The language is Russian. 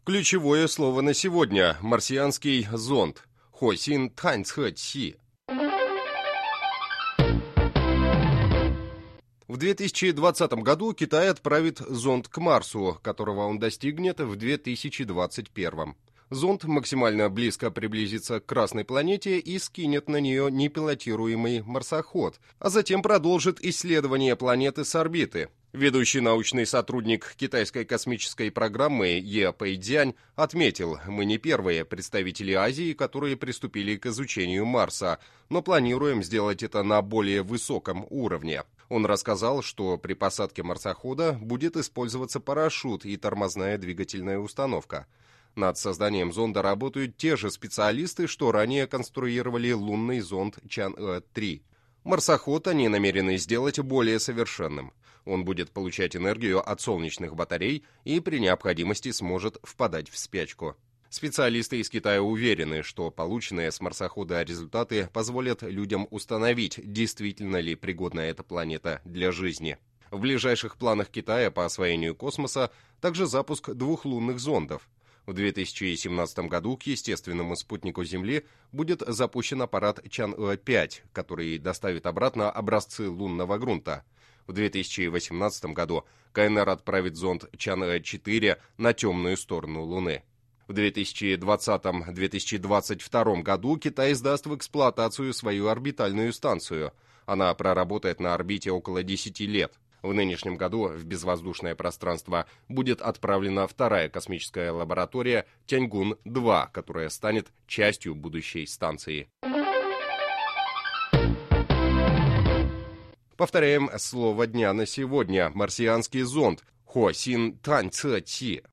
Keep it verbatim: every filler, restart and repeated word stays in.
Ключевое слово на сегодня – марсианский зонд. Хосин Таньцхэ-Чи. В две тысячи двадцатом году Китай отправит зонд к Марсу, которого он достигнет в две тысячи двадцать первом. Зонд максимально близко приблизится к Красной планете и скинет на нее непилотируемый марсоход, а затем продолжит исследование планеты с орбиты. Ведущий научный сотрудник китайской космической программы Е Пэйдзянь отметил: «Мы не первые представители Азии, которые приступили к изучению Марса, но планируем сделать это на более высоком уровне». Он рассказал, что при посадке марсохода будет использоваться парашют и тормозная двигательная установка. Над созданием зонда работают те же специалисты, что ранее конструировали лунный зонд Чанъэ три. Марсоход они намерены сделать более совершенным. Он будет получать энергию от солнечных батарей и при необходимости сможет впадать в спячку. Специалисты из Китая уверены, что полученные с марсохода результаты позволят людям установить, действительно ли пригодна эта планета для жизни. В ближайших планах Китая по освоению космоса также запуск двух лунных зондов. В две тысячи семнадцатом году к естественному спутнику Земли будет запущен аппарат Чанъэ пять, который доставит обратно образцы лунного грунта. В две тысячи восемнадцатом году Ка Эн Эр отправит зонд Чанъэ четыре на темную сторону Луны. В две тысячи двадцатом — две тысячи двадцать втором году Китай сдаст в эксплуатацию свою орбитальную станцию. Она проработает на орбите около десяти лет. В нынешнем году в безвоздушное пространство будет отправлена вторая космическая лаборатория Тяньгун два, которая станет частью будущей станции. Повторяем слово дня на сегодня. Марсианский зонд. Хосин Таньцхэ-Чи.